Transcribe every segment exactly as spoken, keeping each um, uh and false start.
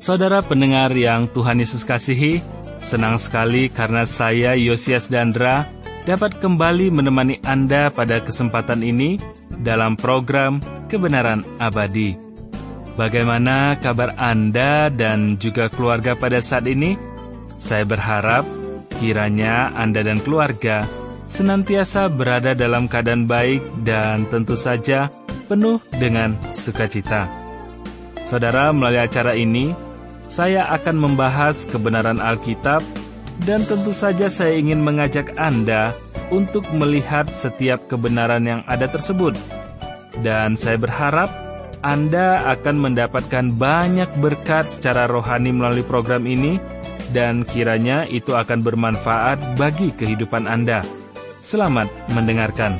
Saudara pendengar yang Tuhan Yesus kasihi, senang sekali karena saya, Yosias Dandra, dapat kembali menemani Anda pada kesempatan ini dalam program Kebenaran Abadi. Bagaimana kabar Anda dan juga keluarga pada saat ini? Saya berharap kiranya Anda dan keluarga senantiasa berada dalam keadaan baik dan tentu saja penuh dengan sukacita. Saudara, melalui acara ini, saya akan membahas kebenaran Alkitab dan tentu saja saya ingin mengajak Anda untuk melihat setiap kebenaran yang ada tersebut. Dan saya berharap Anda akan mendapatkan banyak berkat secara rohani melalui program ini dan kiranya itu akan bermanfaat bagi kehidupan Anda. Selamat mendengarkan.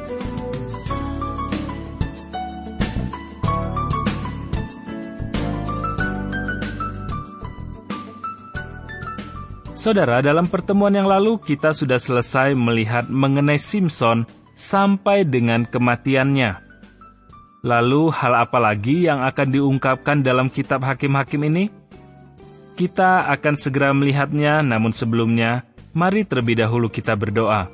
Saudara, dalam pertemuan yang lalu kita sudah selesai melihat mengenai Simson sampai dengan kematiannya. Lalu hal apa lagi yang akan diungkapkan dalam kitab Hakim-Hakim ini? Kita akan segera melihatnya, namun sebelumnya, mari terlebih dahulu kita berdoa.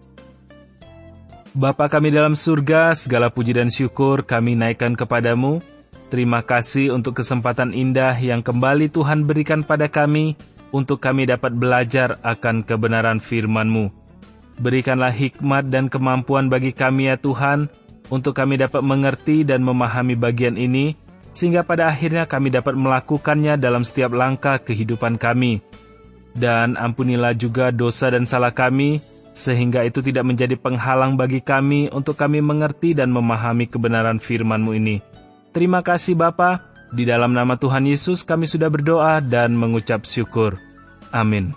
Bapa kami dalam surga, segala puji dan syukur kami naikkan kepadamu. Terima kasih untuk kesempatan indah yang kembali Tuhan berikan pada kami, untuk kami dapat belajar akan kebenaran firman-Mu. Berikanlah hikmat dan kemampuan bagi kami ya Tuhan, untuk kami dapat mengerti dan memahami bagian ini, sehingga pada akhirnya kami dapat melakukannya dalam setiap langkah kehidupan kami. Dan ampunilah juga dosa dan salah kami, sehingga itu tidak menjadi penghalang bagi kami untuk kami mengerti dan memahami kebenaran firman-Mu ini. Terima kasih Bapa. Di dalam nama Tuhan Yesus kami sudah berdoa dan mengucap syukur. Amin.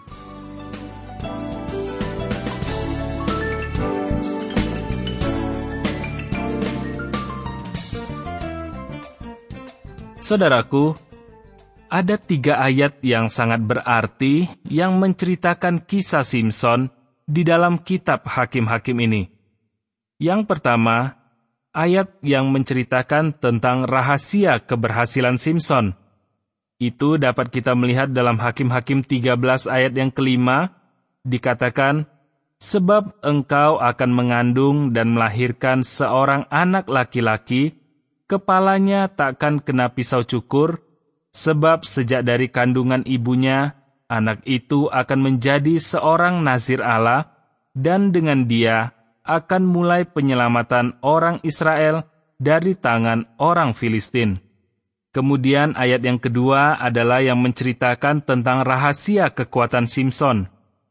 Saudaraku, ada tiga ayat yang sangat berarti yang menceritakan kisah Simson di dalam kitab Hakim-Hakim ini. Yang pertama, ayat yang menceritakan tentang rahasia keberhasilan Simson. Itu dapat kita melihat dalam Hakim-Hakim tiga belas ayat yang kelima, dikatakan, sebab engkau akan mengandung dan melahirkan seorang anak laki-laki, kepalanya takkan kena pisau cukur, sebab sejak dari kandungan ibunya, anak itu akan menjadi seorang nazir Allah, dan dengan dia akan mulai penyelamatan orang Israel dari tangan orang Filistin. Kemudian ayat yang kedua adalah yang menceritakan tentang rahasia kekuatan Simson.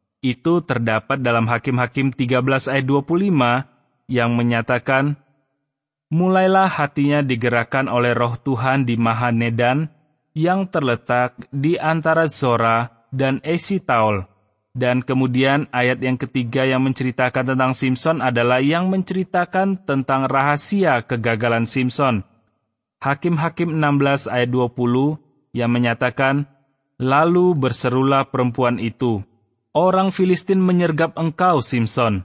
Itu terdapat dalam Hakim-Hakim tiga belas ayat dua puluh lima yang menyatakan, mulailah hatinya digerakkan oleh roh Tuhan di Mahanedan yang terletak di antara Zora dan Esitaol. Dan kemudian ayat yang ketiga yang menceritakan tentang Simson adalah yang menceritakan tentang rahasia kegagalan Simson. Hakim-Hakim enam belas ayat dua puluh yang menyatakan, lalu berserulah perempuan itu, orang Filistin menyergap engkau Simson.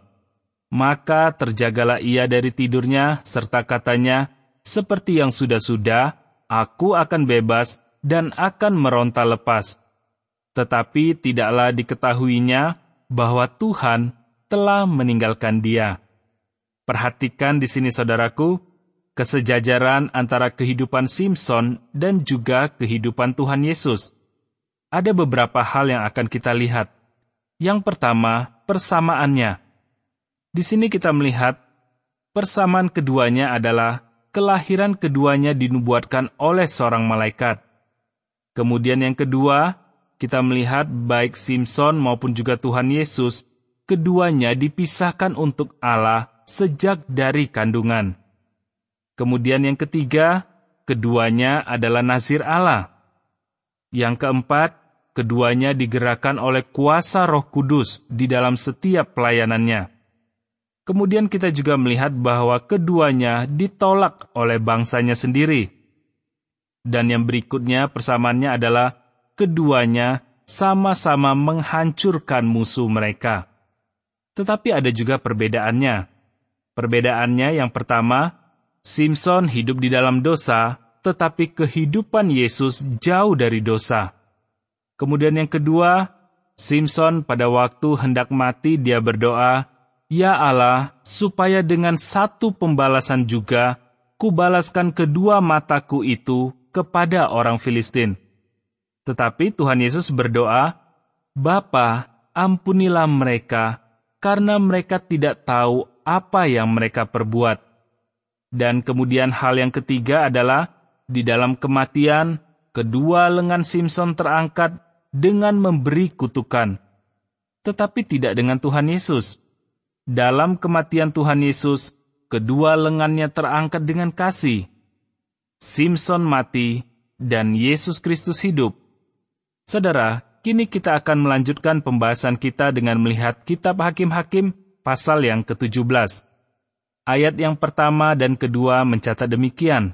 Maka terjagalah ia dari tidurnya, serta katanya, seperti yang sudah-sudah, aku akan bebas dan akan meronta lepas. Tetapi tidaklah diketahuinya bahwa Tuhan telah meninggalkan dia. Perhatikan di sini saudaraku, kesejajaran antara kehidupan Simson dan juga kehidupan Tuhan Yesus. Ada beberapa hal yang akan kita lihat. Yang pertama, persamaannya. Di sini kita melihat, persamaan keduanya adalah kelahiran keduanya dinubuatkan oleh seorang malaikat. Kemudian yang kedua, kita melihat baik Simson maupun juga Tuhan Yesus, keduanya dipisahkan untuk Allah sejak dari kandungan. Kemudian yang ketiga, keduanya adalah nazir Allah. Yang keempat, keduanya digerakkan oleh kuasa Roh Kudus di dalam setiap pelayanannya. Kemudian kita juga melihat bahwa keduanya ditolak oleh bangsanya sendiri. Dan yang berikutnya persamaannya adalah keduanya sama-sama menghancurkan musuh mereka. Tetapi ada juga perbedaannya. Perbedaannya yang pertama, Simson hidup di dalam dosa, tetapi kehidupan Yesus jauh dari dosa. Kemudian yang kedua, Simson pada waktu hendak mati dia berdoa, "Ya Allah, supaya dengan satu pembalasan juga, kubalaskan kedua mataku itu kepada orang Filistin." Tetapi Tuhan Yesus berdoa, "Bapa, ampunilah mereka, karena mereka tidak tahu apa yang mereka perbuat." Dan kemudian hal yang ketiga adalah, di dalam kematian, kedua lengan Simson terangkat dengan memberi kutukan. Tetapi tidak dengan Tuhan Yesus. Dalam kematian Tuhan Yesus, kedua lengannya terangkat dengan kasih. Simson mati, dan Yesus Kristus hidup. Saudara, kini kita akan melanjutkan pembahasan kita dengan melihat kitab Hakim-Hakim pasal yang ketujuh belas. Ayat yang pertama dan kedua mencatat demikian.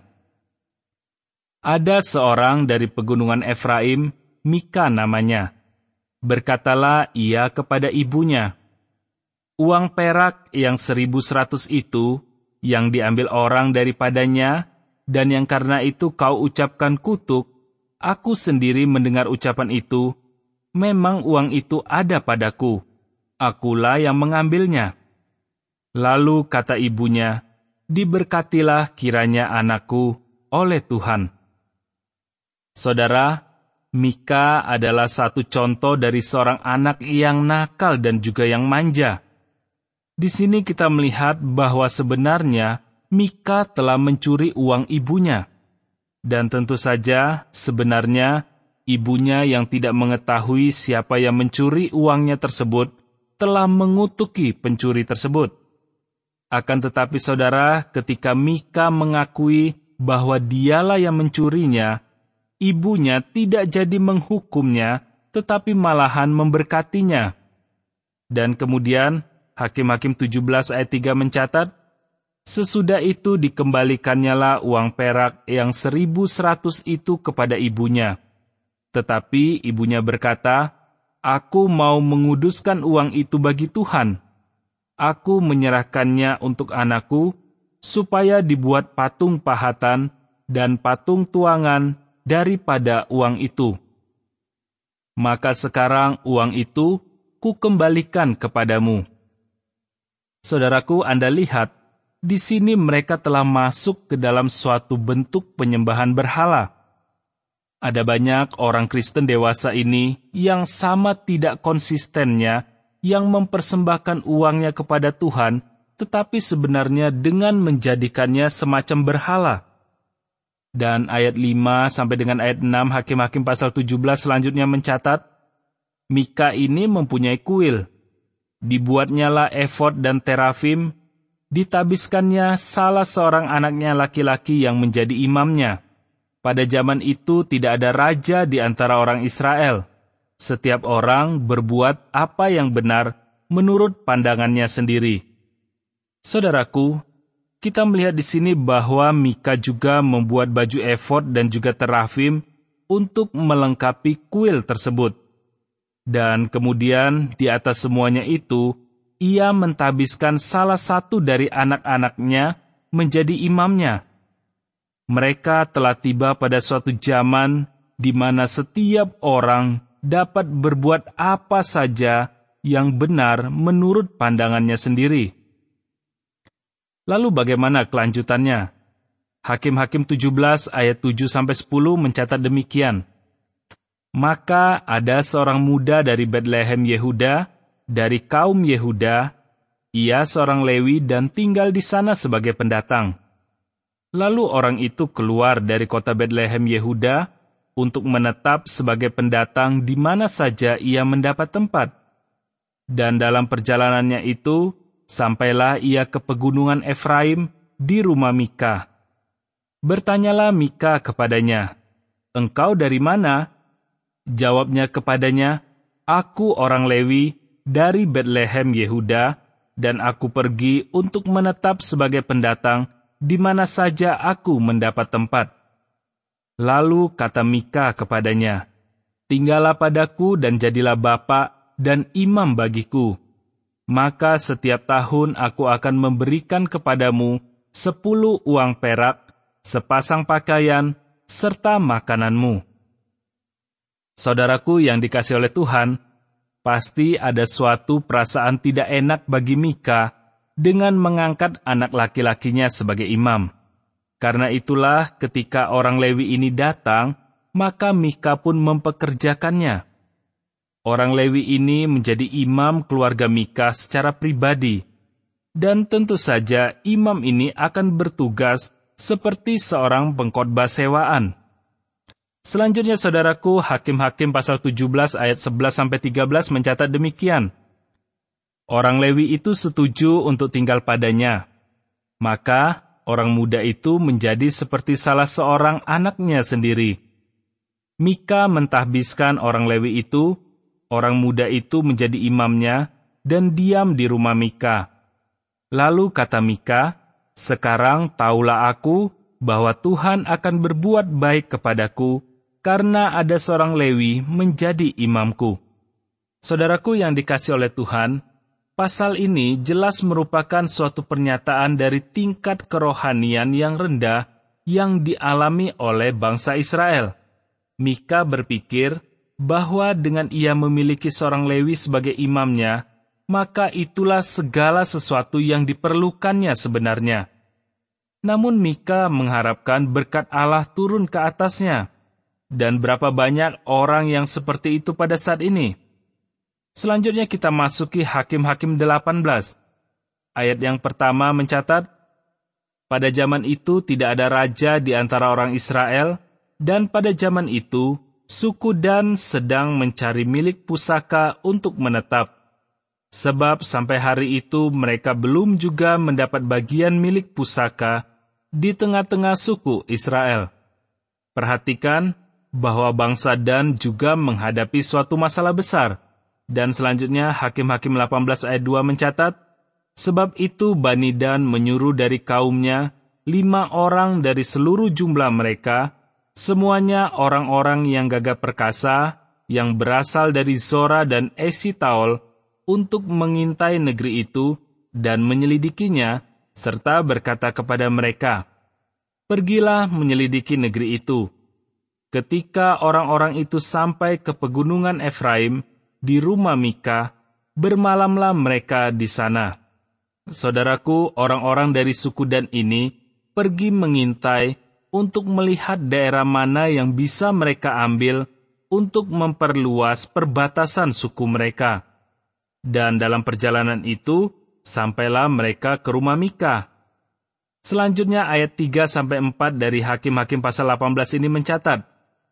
Ada seorang dari pegunungan Efraim, Mika namanya. Berkatalah ia kepada ibunya, "Uang perak yang seribu seratus itu, yang diambil orang daripadanya, dan yang karena itu kau ucapkan kutuk, aku sendiri mendengar ucapan itu, memang uang itu ada padaku, akulah yang mengambilnya." Lalu kata ibunya, "Diberkatilah kiranya anakku oleh Tuhan." Saudara, Mika adalah satu contoh dari seorang anak yang nakal dan juga yang manja. Di sini kita melihat bahwa sebenarnya Mika telah mencuri uang ibunya. Dan tentu saja sebenarnya ibunya yang tidak mengetahui siapa yang mencuri uangnya tersebut telah mengutuki pencuri tersebut. Akan tetapi saudara, ketika Mika mengakui bahwa dialah yang mencurinya, ibunya tidak jadi menghukumnya, tetapi malahan memberkatinya. Dan kemudian, Hakim-Hakim tujuh belas ayat tiga mencatat, sesudah itu dikembalikannya uang perak yang seribu seratus itu kepada ibunya. Tetapi ibunya berkata, "Aku mau menguduskan uang itu bagi Tuhan. Aku menyerahkannya untuk anakku, supaya dibuat patung pahatan dan patung tuangan daripada uang itu. Maka sekarang uang itu kukembalikan kepadamu." Saudaraku, Anda lihat, di sini mereka telah masuk ke dalam suatu bentuk penyembahan berhala. Ada banyak orang Kristen dewasa ini yang sama tidak konsistennya, yang mempersembahkan uangnya kepada Tuhan, tetapi sebenarnya dengan menjadikannya semacam berhala. Dan ayat lima sampai dengan ayat enam Hakim-Hakim pasal tujuh belas selanjutnya mencatat, Mika ini mempunyai kuil. Dibuatnyalah efod dan terafim, ditabiskannya salah seorang anaknya laki-laki yang menjadi imamnya. Pada zaman itu tidak ada raja di antara orang Israel. Setiap orang berbuat apa yang benar menurut pandangannya sendiri. Saudaraku, kita melihat di sini bahwa Mika juga membuat baju efod dan juga terafim untuk melengkapi kuil tersebut. Dan kemudian di atas semuanya itu, ia mentabiskan salah satu dari anak-anaknya menjadi imamnya. Mereka telah tiba pada suatu zaman di mana setiap orang dapat berbuat apa saja yang benar menurut pandangannya sendiri. Lalu bagaimana kelanjutannya? Hakim-Hakim tujuh belas ayat tujuh sampai sepuluh mencatat demikian. Maka ada seorang muda dari Betlehem Yehuda, dari kaum Yehuda, ia seorang Lewi dan tinggal di sana sebagai pendatang. Lalu orang itu keluar dari kota Betlehem Yehuda untuk menetap sebagai pendatang di mana saja ia mendapat tempat. Dan dalam perjalanannya itu, sampailah ia ke pegunungan Efraim di rumah Mika. Bertanyalah Mika kepadanya, "Engkau dari mana?" Jawabnya kepadanya, "Aku orang Lewi dari Betlehem Yehuda, dan aku pergi untuk menetap sebagai pendatang di mana saja aku mendapat tempat." Lalu kata Mika kepadanya, "Tinggallah padaku dan jadilah bapa dan imam bagiku. Maka setiap tahun aku akan memberikan kepadamu sepuluh uang perak sepasang pakaian, serta makananmu. Saudaraku yang dikasihi oleh Tuhan, pasti ada suatu perasaan tidak enak bagi Mika dengan mengangkat anak laki-lakinya sebagai imam. Karena itulah ketika orang Lewi ini datang, maka Mika pun mempekerjakannya. Orang Lewi ini menjadi imam keluarga Mika secara pribadi, dan tentu saja imam ini akan bertugas seperti seorang pengkhotbah sewaan. Selanjutnya saudaraku, Hakim-Hakim pasal tujuh belas ayat sebelas sampai tiga belas mencatat demikian. Orang Lewi itu setuju untuk tinggal padanya. Maka orang muda itu menjadi seperti salah seorang anaknya sendiri. Mika mentahbiskan orang Lewi itu, orang muda itu menjadi imamnya, dan diam di rumah Mika. Lalu kata Mika, "Sekarang taulah aku bahwa Tuhan akan berbuat baik kepadaku, karena ada seorang Lewi menjadi imamku." Saudaraku yang dikasihi oleh Tuhan, pasal ini jelas merupakan suatu pernyataan dari tingkat kerohanian yang rendah yang dialami oleh bangsa Israel. Mika berpikir bahwa dengan ia memiliki seorang Lewi sebagai imamnya, maka itulah segala sesuatu yang diperlukannya sebenarnya. Namun Mika mengharapkan berkat Allah turun ke atasnya. Dan berapa banyak orang yang seperti itu pada saat ini? Selanjutnya kita masuki Hakim-Hakim delapan belas. Ayat yang pertama mencatat, "Pada zaman itu tidak ada raja di antara orang Israel, dan pada zaman itu suku Dan sedang mencari milik pusaka untuk menetap. Sebab sampai hari itu mereka belum juga mendapat bagian milik pusaka di tengah-tengah suku Israel." Perhatikan bahwa bangsa Dan juga menghadapi suatu masalah besar. Dan selanjutnya Hakim-Hakim delapan belas ayat dua mencatat, "Sebab itu Bani Dan menyuruh dari kaumnya lima orang dari seluruh jumlah mereka, semuanya orang-orang yang gagah perkasa, yang berasal dari Zora dan Esitaol, untuk mengintai negeri itu dan menyelidikinya, serta berkata kepada mereka, 'Pergilah menyelidiki negeri itu.' Ketika orang-orang itu sampai ke pegunungan Efraim, di rumah Mika, bermalamlah mereka di sana. Saudaraku, orang-orang dari suku Dan ini pergi mengintai untuk melihat daerah mana yang bisa mereka ambil untuk memperluas perbatasan suku mereka. Dan dalam perjalanan itu, sampailah mereka ke rumah Mika. Selanjutnya ayat tiga sampai empat dari Hakim-Hakim pasal delapan belas ini mencatat,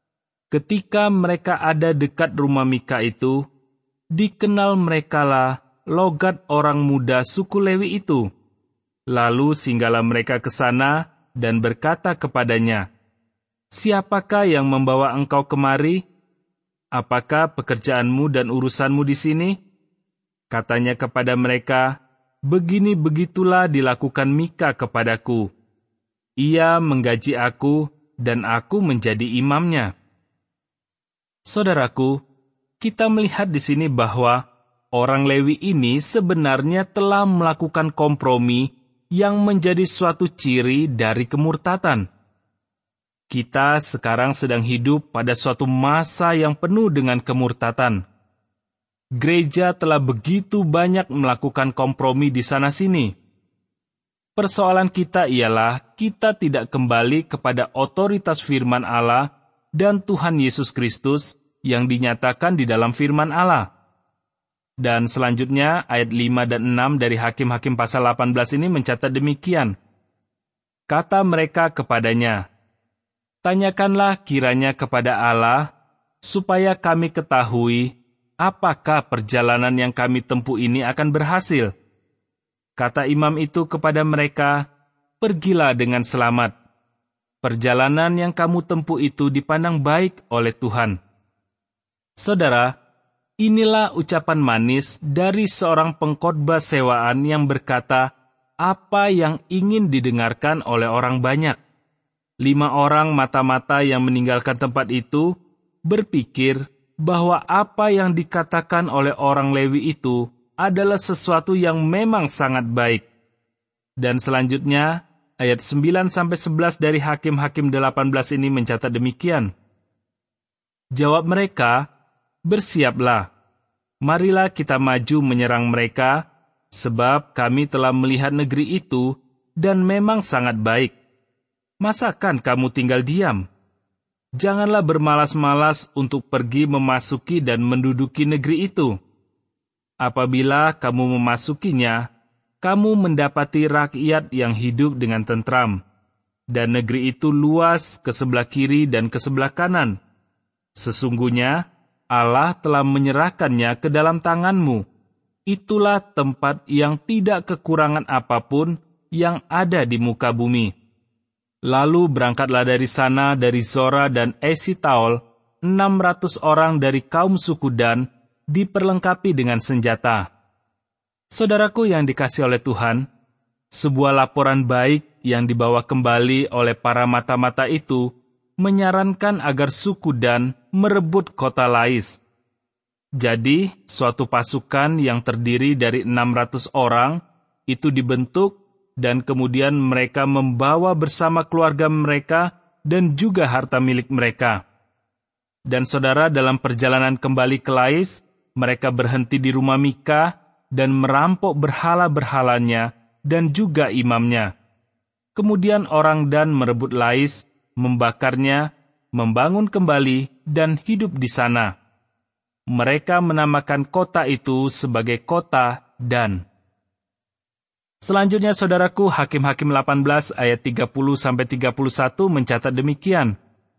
"Ketika mereka ada dekat rumah Mika itu, dikenal merekalah logat orang muda suku Lewi itu. Lalu singgahlah mereka ke sana dan berkata kepadanya, 'Siapakah yang membawa engkau kemari? Apakah pekerjaanmu dan urusanmu di sini?' Katanya kepada mereka, 'Begini begitulah dilakukan Mika kepadaku. Ia menggaji aku dan aku menjadi imamnya.'" Saudaraku, kita melihat di sini bahwa orang Lewi ini sebenarnya telah melakukan kompromi yang menjadi suatu ciri dari kemurtatan. Kita sekarang sedang hidup pada suatu masa yang penuh dengan kemurtatan. Gereja telah begitu banyak melakukan kompromi di sana-sini. Persoalan kita ialah kita tidak kembali kepada otoritas firman Allah dan Tuhan Yesus Kristus yang dinyatakan di dalam firman Allah. Dan selanjutnya ayat lima dan enam dari Hakim-Hakim pasal delapan belas ini mencatat demikian. Kata mereka kepadanya, "Tanyakanlah kiranya kepada Allah, supaya kami ketahui apakah perjalanan yang kami tempuh ini akan berhasil." Kata imam itu kepada mereka, "Pergilah dengan selamat. Perjalanan yang kamu tempuh itu dipandang baik oleh Tuhan." Saudara, inilah ucapan manis dari seorang pengkhotbah sewaan yang berkata apa yang ingin didengarkan oleh orang banyak. Lima orang mata-mata yang meninggalkan tempat itu berpikir bahwa apa yang dikatakan oleh orang Lewi itu adalah sesuatu yang memang sangat baik. Dan selanjutnya, ayat sembilan sampai sebelas dari Hakim-Hakim delapan belas ini mencatat demikian. Jawab mereka, "Bersiaplah, marilah kita maju menyerang mereka, sebab kami telah melihat negeri itu, dan memang sangat baik. Masakan kamu tinggal diam? Janganlah bermalas-malas untuk pergi memasuki dan menduduki negeri itu. Apabila kamu memasukinya, kamu mendapati rakyat yang hidup dengan tentram, dan negeri itu luas ke sebelah kiri dan ke sebelah kanan. Sesungguhnya Allah telah menyerahkannya ke dalam tanganmu. Itulah tempat yang tidak kekurangan apapun yang ada di muka bumi. Lalu berangkatlah dari sana dari Zora dan Esitaol, enam ratus orang dari kaum suku Dan, diperlengkapi dengan senjata." Saudaraku yang dikasihi oleh Tuhan, sebuah laporan baik yang dibawa kembali oleh para mata-mata itu menyarankan agar suku Dan merebut kota Lais. Jadi, suatu pasukan yang terdiri dari enam ratus orang itu dibentuk, dan kemudian mereka membawa bersama keluarga mereka dan juga harta milik mereka. Dan saudara, dalam perjalanan kembali ke Lais, mereka berhenti di rumah Mika dan merampok berhala-berhalanya dan juga imamnya. Kemudian orang Dan merebut Lais, membakarnya, membangun kembali, dan hidup di sana. Mereka menamakan kota itu sebagai kota Dan. Selanjutnya, saudaraku, Hakim-Hakim delapan belas ayat tiga puluh sampai tiga puluh satu mencatat demikian.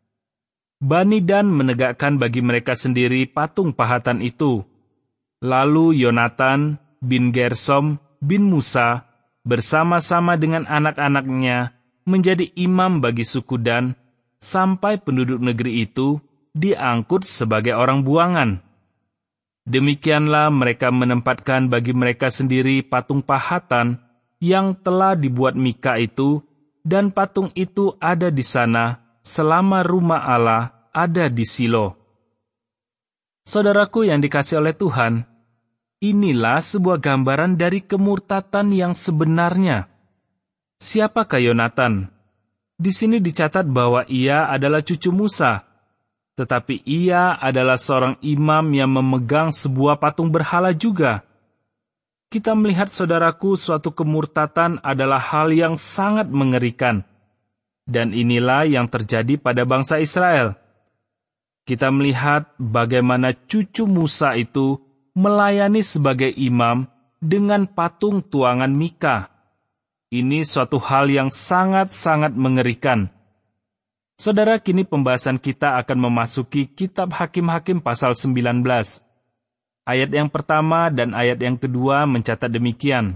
Bani Dan menegakkan bagi mereka sendiri patung pahatan itu. Lalu Yonatan bin Gersom bin Musa bersama-sama dengan anak-anaknya menjadi imam bagi suku Dan, sampai penduduk negeri itu diangkut sebagai orang buangan. Demikianlah mereka menempatkan bagi mereka sendiri patung pahatan yang telah dibuat Mika itu, dan patung itu ada di sana selama rumah Allah ada di Silo. Saudaraku yang dikasihi oleh Tuhan, inilah sebuah gambaran dari kemurtatan yang sebenarnya. Siapakah Yonatan? Di sini dicatat bahwa ia adalah cucu Musa, tetapi ia adalah seorang imam yang memegang sebuah patung berhala juga. Kita melihat, saudaraku, suatu kemurtatan adalah hal yang sangat mengerikan. Dan inilah yang terjadi pada bangsa Israel. Kita melihat bagaimana cucu Musa itu melayani sebagai imam dengan patung tuangan Mika. Ini suatu hal yang sangat-sangat mengerikan. Saudara, kini pembahasan kita akan memasuki kitab Hakim-Hakim pasal sembilan belas. Ayat yang pertama dan ayat yang kedua mencatat demikian.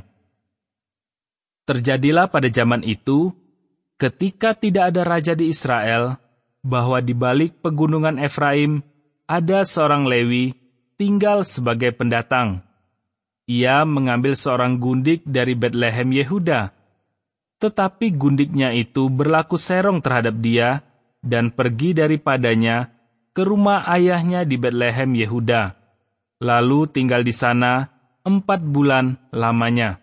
Terjadilah pada zaman itu, ketika tidak ada raja di Israel, bahwa di balik pegunungan Efraim ada seorang Lewi tinggal sebagai pendatang. Ia mengambil seorang gundik dari Betlehem Yehuda. Tetapi gundiknya itu berlaku serong terhadap dia dan pergi daripadanya ke rumah ayahnya di Betlehem Yehuda. Lalu tinggal di sana empat bulan lamanya.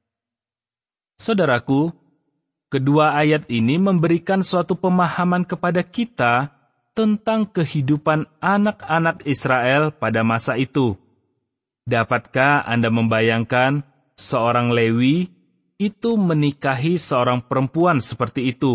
Saudaraku, kedua ayat ini memberikan suatu pemahaman kepada kita tentang kehidupan anak-anak Israel pada masa itu. Dapatkah Anda membayangkan seorang Lewi itu menikahi seorang perempuan seperti itu?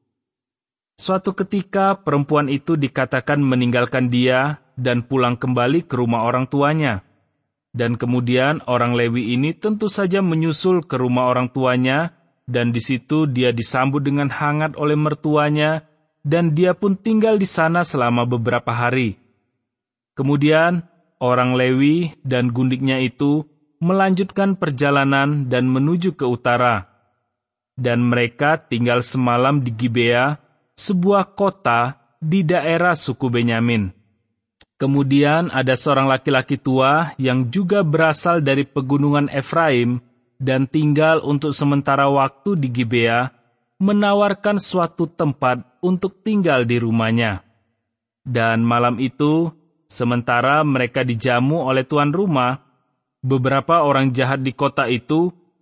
Suatu ketika perempuan itu dikatakan meninggalkan dia dan pulang kembali ke rumah orang tuanya. Dan kemudian orang Lewi ini tentu saja menyusul ke rumah orang tuanya, dan di situ dia disambut dengan hangat oleh mertuanya, dan dia pun tinggal di sana selama beberapa hari. Kemudian orang Lewi dan gundiknya itu melanjutkan perjalanan dan menuju ke utara. Dan mereka tinggal semalam di Gibea, sebuah kota di daerah suku Benyamin. Kemudian ada seorang laki-laki tua yang juga berasal dari pegunungan Efraim dan tinggal untuk sementara waktu di Gibea, menawarkan suatu tempat untuk tinggal di rumahnya. Dan malam itu, sementara mereka dijamu oleh tuan rumah, beberapa orang jahat di kota itu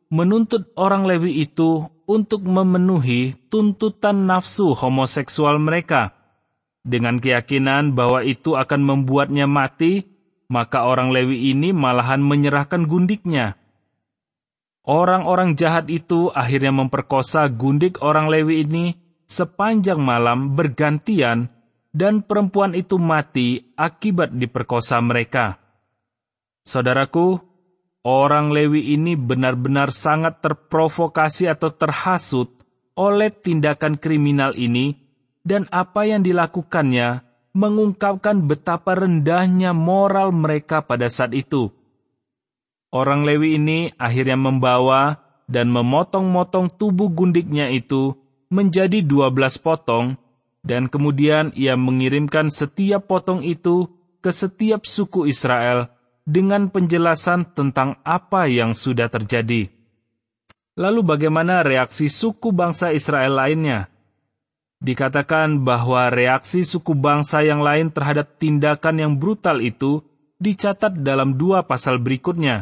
menuntut orang Lewi itu untuk memenuhi tuntutan nafsu homoseksual mereka. Dengan keyakinan bahwa itu akan membuatnya mati, maka orang Lewi ini malahan menyerahkan gundiknya. Orang-orang jahat itu akhirnya memperkosa gundik orang Lewi ini sepanjang malam bergantian, dan perempuan itu mati akibat diperkosa mereka. Saudaraku, orang Lewi ini benar-benar sangat terprovokasi atau terhasut oleh tindakan kriminal ini, dan apa yang dilakukannya mengungkapkan betapa rendahnya moral mereka pada saat itu. Orang Lewi ini akhirnya membawa dan memotong-motong tubuh gundiknya itu menjadi dua belas potong, dan kemudian ia mengirimkan setiap potong itu ke setiap suku Israel dengan penjelasan tentang apa yang sudah terjadi. Lalu bagaimana reaksi suku bangsa Israel lainnya? Dikatakan bahwa reaksi suku bangsa yang lain terhadap tindakan yang brutal itu dicatat dalam dua pasal berikutnya.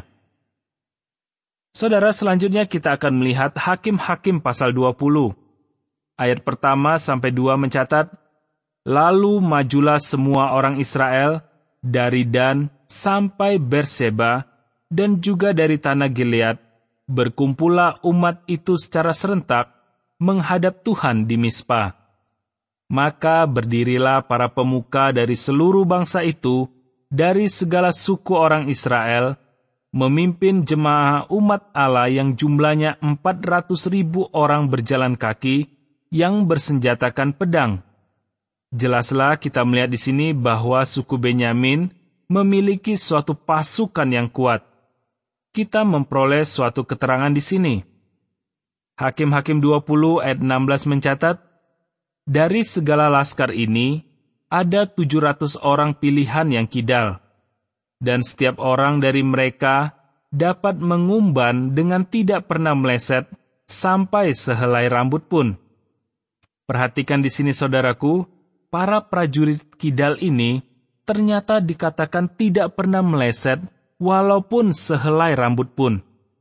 Saudara, selanjutnya kita akan melihat Hakim-Hakim pasal dua puluh. Ayat pertama sampai dua mencatat, "Lalu majulah semua orang Israel dari Dan sampai Berseba dan juga dari tanah Gilead, berkumpullah umat itu secara serentak menghadap Tuhan di Mispa. Maka berdirilah para pemuka dari seluruh bangsa itu, dari segala suku orang Israel, memimpin jemaah umat Allah yang jumlahnya empat ratus ribu orang berjalan kaki, yang bersenjatakan pedang." Jelaslah kita melihat di sini bahwa suku Benyamin memiliki suatu pasukan yang kuat. Kita memperoleh suatu keterangan di sini. Hakim-Hakim dua puluh ayat enam belas mencatat, "Dari segala laskar ini, ada tujuh ratus orang pilihan yang kidal, dan setiap orang dari mereka dapat mengumban dengan tidak pernah meleset sampai sehelai rambut pun." Perhatikan di sini saudaraku, para prajurit kidal ini ternyata dikatakan tidak pernah meleset walaupun sehelai rambut pun.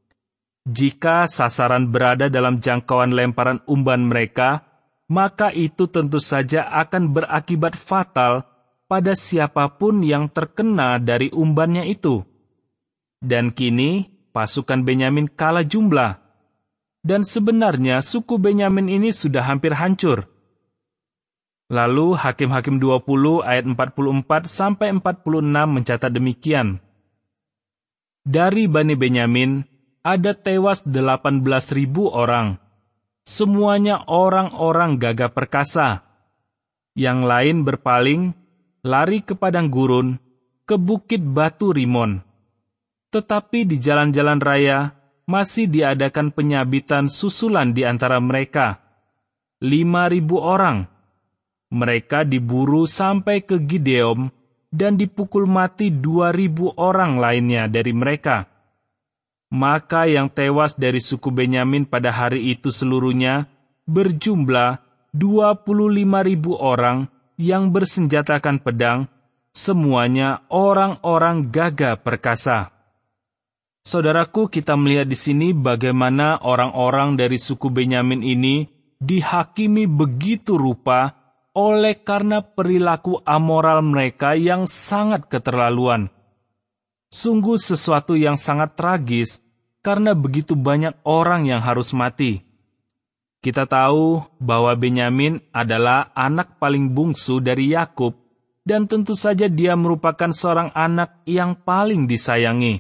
Jika sasaran berada dalam jangkauan lemparan umban mereka, maka itu tentu saja akan berakibat fatal pada siapapun yang terkena dari umbannya itu. Dan kini pasukan Benyamin kalah jumlah. Dan sebenarnya suku Benyamin ini sudah hampir hancur. Lalu Hakim-Hakim dua puluh ayat empat puluh empat sampai empat puluh enam mencatat demikian. "Dari Bani Benyamin ada tewas delapan belas ribu orang. Semuanya orang-orang gagah perkasa. Yang lain berpaling, lari ke padang gurun, ke bukit batu Rimon. Tetapi di jalan-jalan raya masih diadakan penyabitan susulan di antara mereka. Lima ribu orang. Mereka diburu sampai ke Gideom dan dipukul mati dua ribu orang lainnya dari mereka. Maka yang tewas dari suku Benyamin pada hari itu seluruhnya berjumlah dua puluh lima ribu orang yang bersenjatakan pedang, semuanya orang-orang gagah perkasa." Saudaraku, kita melihat di sini bagaimana orang-orang dari suku Benyamin ini dihakimi begitu rupa oleh karena perilaku amoral mereka yang sangat keterlaluan. Sungguh sesuatu yang sangat tragis karena begitu banyak orang yang harus mati. Kita tahu bahwa Benyamin adalah anak paling bungsu dari Yakub, dan tentu saja dia merupakan seorang anak yang paling disayangi.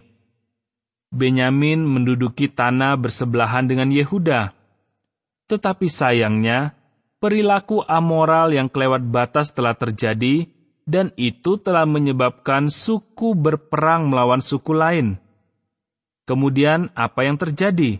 Benyamin menduduki tanah bersebelahan dengan Yehuda. Tetapi sayangnya, perilaku amoral yang kelewat batas telah terjadi, dan itu telah menyebabkan suku berperang melawan suku lain. Kemudian apa yang terjadi?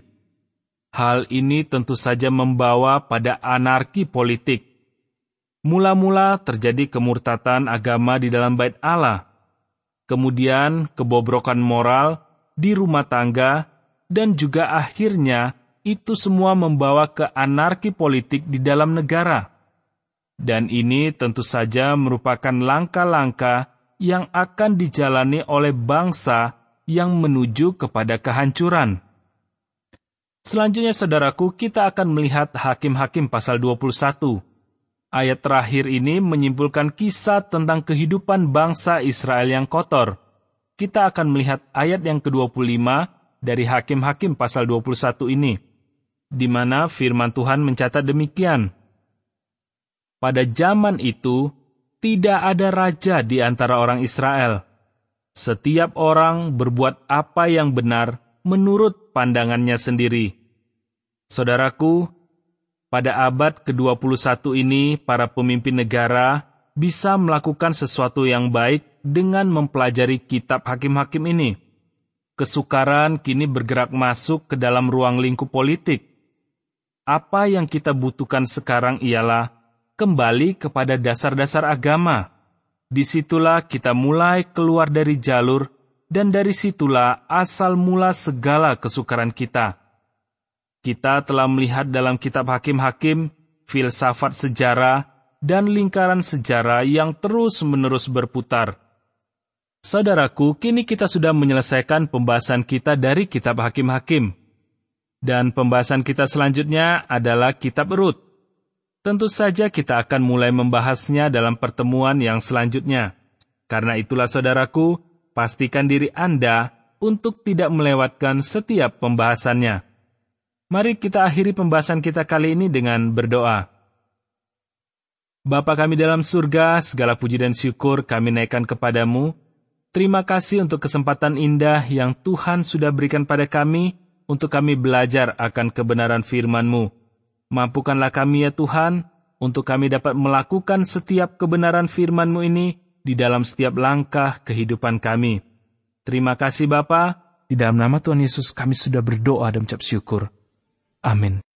Hal ini tentu saja membawa pada anarki politik. Mula-mula terjadi kemurtatan agama di dalam bait Allah. Kemudian kebobrokan moral di rumah tangga, dan juga akhirnya itu semua membawa ke anarki politik di dalam negara. Dan ini tentu saja merupakan langkah-langkah yang akan dijalani oleh bangsa yang menuju kepada kehancuran. Selanjutnya, saudaraku, kita akan melihat Hakim-Hakim pasal dua puluh satu. Ayat terakhir ini menyimpulkan kisah tentang kehidupan bangsa Israel yang kotor. Kita akan melihat ayat yang kedua puluh lima dari Hakim-Hakim pasal dua puluh satu ini, di mana firman Tuhan mencatat demikian. Pada zaman itu, tidak ada raja di antara orang Israel. Setiap orang berbuat apa yang benar menurut pandangannya sendiri. Saudaraku, pada abad ke dua puluh satu ini, para pemimpin negara bisa melakukan sesuatu yang baik dengan mempelajari kitab Hakim-Hakim ini. Kesukaran kini bergerak masuk ke dalam ruang lingkup politik. Apa yang kita butuhkan sekarang ialah kembali kepada dasar-dasar agama. Disitulah kita mulai keluar dari jalur, dan dari situlah asal mula segala kesukaran kita. Kita telah melihat dalam kitab Hakim-Hakim, filsafat sejarah, dan lingkaran sejarah yang terus-menerus berputar. Saudaraku, kini kita sudah menyelesaikan pembahasan kita dari kitab Hakim-Hakim. Dan pembahasan kita selanjutnya adalah kitab Rut. Tentu saja kita akan mulai membahasnya dalam pertemuan yang selanjutnya. Karena itulah saudaraku, pastikan diri Anda untuk tidak melewatkan setiap pembahasannya. Mari kita akhiri pembahasan kita kali ini dengan berdoa. Bapa kami dalam surga, segala puji dan syukur kami naikkan kepadamu. Terima kasih untuk kesempatan indah yang Tuhan sudah berikan pada kami untuk kami belajar akan kebenaran firman-Mu. Mampukanlah kami ya Tuhan, untuk kami dapat melakukan setiap kebenaran firman-Mu ini di dalam setiap langkah kehidupan kami. Terima kasih Bapa, di dalam nama Tuhan Yesus kami sudah berdoa dan mengucap syukur. Amin.